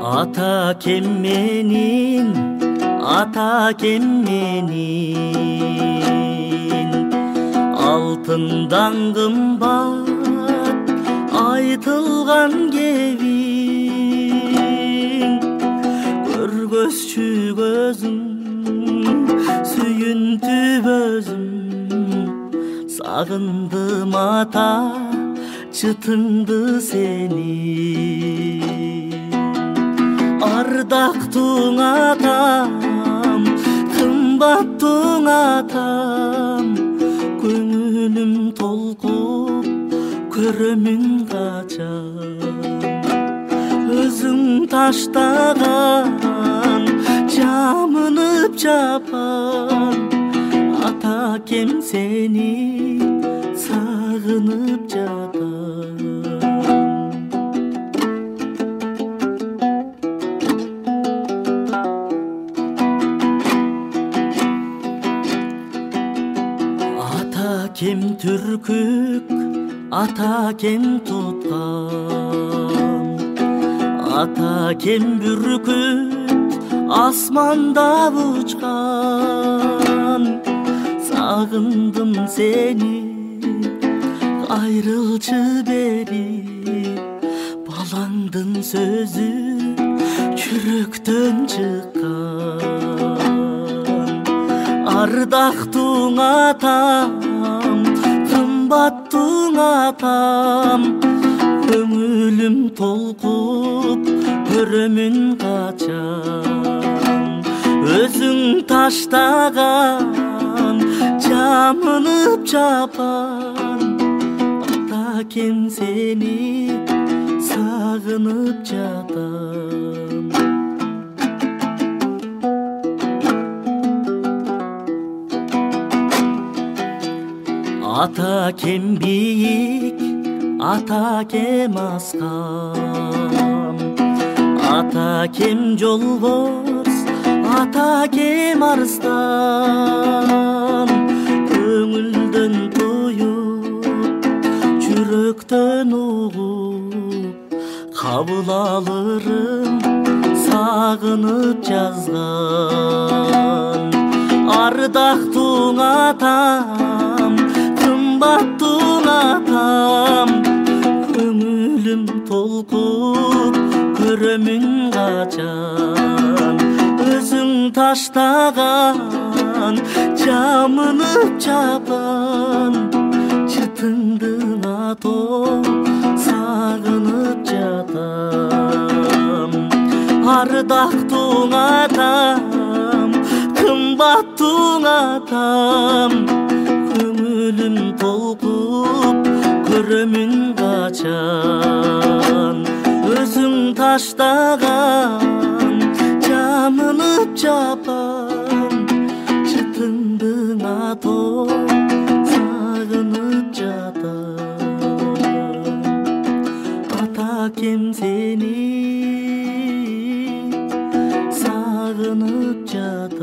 Ата кем менин алтындан кымбат айтылган кебиң көргөзчү көзүм сүйүнтүп өзүм сагындым ата чытыңды сени ардактың атам кымбаттың атам көңүлүм толкуп көрөмүн качан өзүң таштаган жамынып жапан ата кем сени сагынып жатам кем түркүк ата кем туткан ата кем бүркүт асманда учкан сагындым сени кайрылчы бери балаңдын сөзү жүрөктөн чыккан ардактың атам кымбаттың атам көңүлүм толкуп көрөмүн качан өзүң таштаган жамынып жапан ата кем сени сагынып жатам ата кем бийик ата кем аскам ата кем жолборс ата кем арстан көңүлдөн туюп жүрөктөн угуп кабыл алырым сагынып жазган ардактың атам кымбаттың атам көңүлүм толкуп көрөмүн качан өзүң таштаган жамынып жапан чытыңдын атоп сагынып жатам ардактың атам кымбаттың атам көңүлүм толкуп көрөмүн качан өзүң таштаган жамынып жапан чытыңдың атоп сагынып жатам ата кем сени сагынып жатам